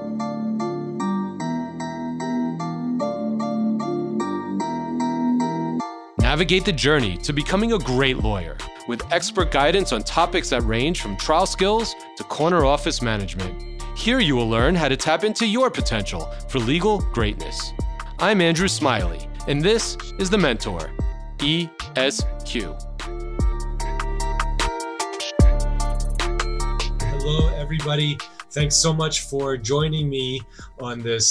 Navigate the journey to becoming a great lawyer with expert guidance on topics that range from trial skills to corner office management. Here you will learn how to tap into your potential for legal greatness. I'm Andrew Smiley, and this is The Mentor, ESQ. Hello, everybody. Thanks so much for joining me on this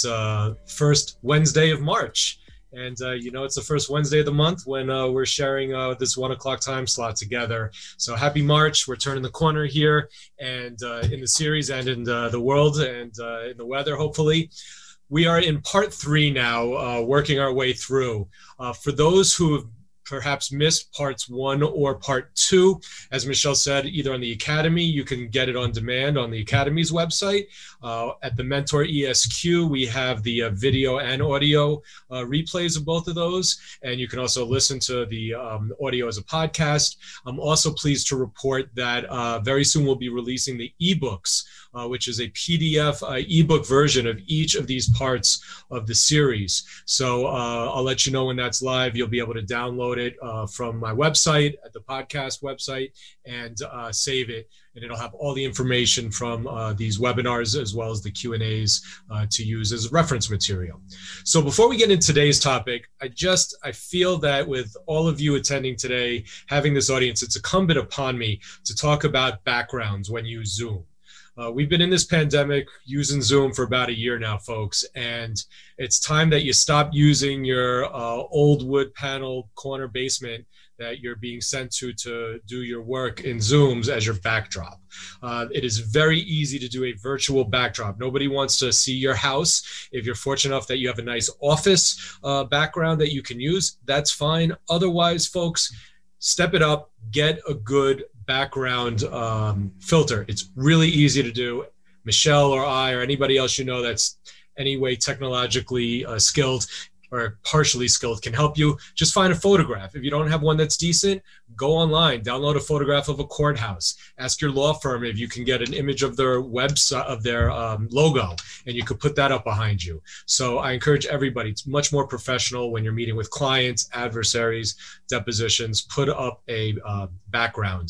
first Wednesday of March. And, it's the first Wednesday of the month when we're sharing this 1 o'clock time slot together. So happy March. We're turning the corner here and in the series and in the world and in the weather, hopefully. We are in part 3 now, working our way through. For those who have perhaps missed parts 1 or part 2, as Michelle said, either on the Academy, you can get it on demand on the Academy's website. At the Mentor ESQ, we have the video and audio replays of both of those, and you can also listen to the audio as a podcast. I'm also pleased to report that very soon we'll be releasing the ebooks, which is a PDF ebook version of each of these parts of the series. So I'll let you know when that's live. You'll be able to download it from my website, at the podcast website, and save it. And it'll have all the information from these webinars as well as the Q&As to use as reference material. So before we get into today's topic, I feel that with all of you attending today, having this audience, it's incumbent upon me to talk about backgrounds when you Zoom. We've been in this pandemic using Zoom for about a year now, folks, and it's time that you stop using your old wood panel corner basement that you're being sent to do your work in Zooms as your backdrop. It is very easy to do a virtual backdrop. Nobody wants to see your house. If you're fortunate enough that you have a nice office background that you can use, that's fine. Otherwise, folks, step it up, get a good background filter. It's really easy to do. Michelle or I or anybody else that's anyway technologically skilled or partially skilled can help you. Just find a photograph. If you don't have one that's decent, go online, download a photograph of a courthouse. Ask your law firm if you can get an image of their website, of their logo, and you could put that up behind you. So I encourage everybody, it's much more professional when you're meeting with clients, adversaries, depositions, put up a background.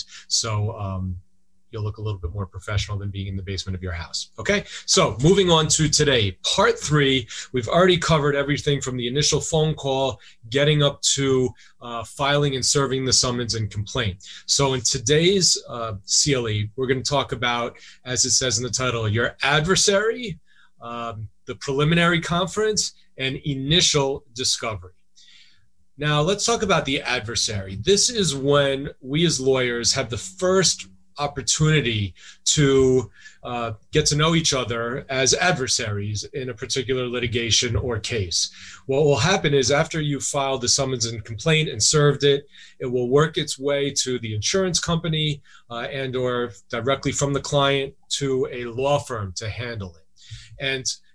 So you'll look a little bit more professional than being in the basement of your house. Okay, so moving on to today, part 3. We've already covered everything from the initial phone call, getting up to filing and serving the summons and complaint. So in today's CLE, we're going to talk about, as it says in the title, your adversary, the preliminary conference, and initial discovery. Now, let's talk about the adversary. This is when we as lawyers have the first opportunity to get to know each other as adversaries in a particular litigation or case. What will happen is after you filed the summons and complaint and served it, it will work its way to the insurance company and or directly from the client to a law firm to handle it. And